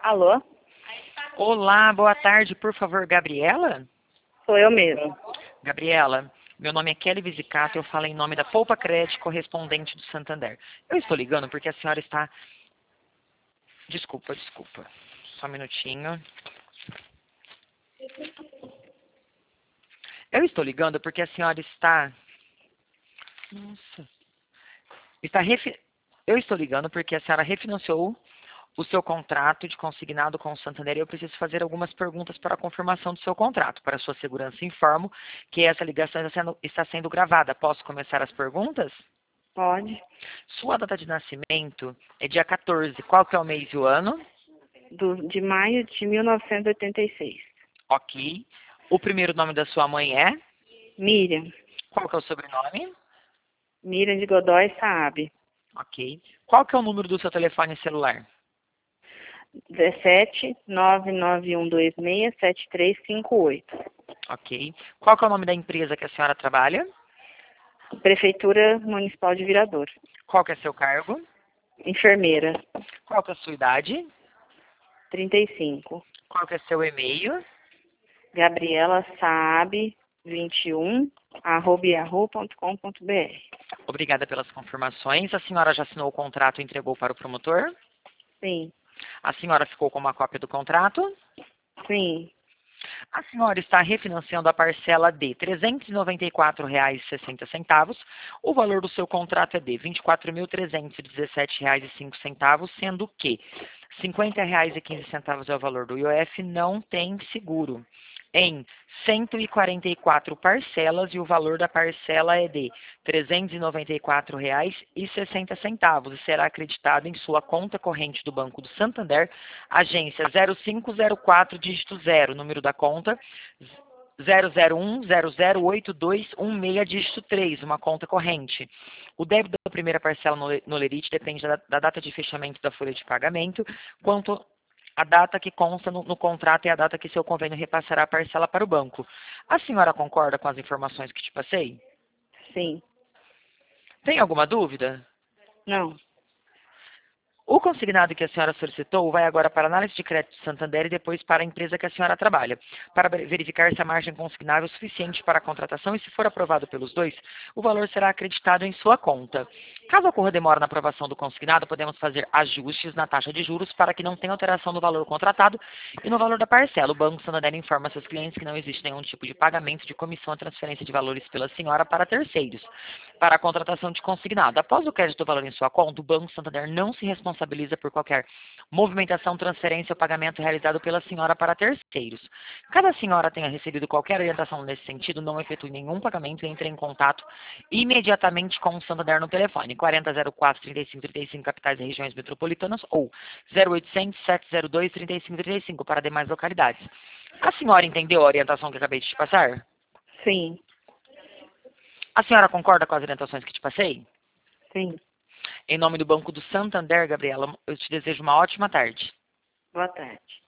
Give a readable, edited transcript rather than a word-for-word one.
Alô? Olá, boa tarde, por favor, Gabriela? Sou eu mesmo. Gabriela, meu nome é Kelly Visicato, eu falo em nome da Poupa Crédito, correspondente do Santander. Eu estou ligando porque a senhora está... Desculpa. Só um minutinho. Eu estou ligando porque a senhora está... Nossa. Eu estou ligando porque a senhora refinanciou o seu contrato de consignado com o Santander e eu preciso fazer algumas perguntas para a confirmação do seu contrato. Para sua segurança, informo que essa ligação está sendo gravada. Posso começar as perguntas? Pode. Sua data de nascimento é dia 14. Qual que é o mês e o ano? De maio de 1986. Ok. O primeiro nome da sua mãe é? Miriam. Qual que é o sobrenome? Miriam de Godoy Saab. Ok. Qual que é o número do seu telefone celular? 17 991267358. Ok. Qual que é o nome da empresa que a senhora trabalha? Prefeitura Municipal de Viradouro. Qual que é seu cargo? Enfermeira. Qual que é a sua idade? 35. Qual que é seu e-mail? Gabriela Saab 21@yahoo.com.br. Obrigada pelas confirmações. A senhora já assinou o contrato e entregou para o promotor? Sim. A senhora ficou com uma cópia do contrato? Sim. A senhora está refinanciando a parcela de R$ 394,60. O valor do seu contrato é de R$ 24.317,05, sendo que R$ 50,15 é o valor do IOF, não tem seguro. Em 144 parcelas e o valor da parcela é de R$ 394,60 e será acreditado em sua conta corrente do Banco do Santander, agência 0504, dígito 0, número da conta 001008216, dígito 3, uma conta corrente. O débito da primeira parcela no Lerite depende da data de fechamento da folha de pagamento, quanto a data que consta no contrato é a data que seu convênio repassará a parcela para o banco. A senhora concorda com as informações que te passei? Sim. Tem alguma dúvida? Não. O consignado que a senhora solicitou vai agora para a análise de crédito de Santander e depois para a empresa que a senhora trabalha, para verificar se a margem consignável é suficiente para a contratação e, se for aprovado pelos dois, o valor será acreditado em sua conta. Caso ocorra demora na aprovação do consignado, podemos fazer ajustes na taxa de juros para que não tenha alteração no valor contratado e no valor da parcela. O Banco Santander informa seus clientes que não existe nenhum tipo de pagamento de comissão ou transferência de valores pela senhora para terceiros, para a contratação de consignado. Após o crédito do valor em sua conta, o Banco Santander não se responsabiliza por qualquer movimentação, transferência ou pagamento realizado pela senhora para terceiros. Caso a senhora tenha recebido qualquer orientação nesse sentido, não efetue nenhum pagamento e entre em contato imediatamente com o Santander no telefone 4004-3535, capitais e regiões metropolitanas, ou 0800-702-3535 para demais localidades. A senhora entendeu a orientação que acabei de te passar? Sim. A senhora concorda com as orientações que te passei? Sim. Em nome do Banco do Santander, Gabriela, eu te desejo uma ótima tarde. Boa tarde.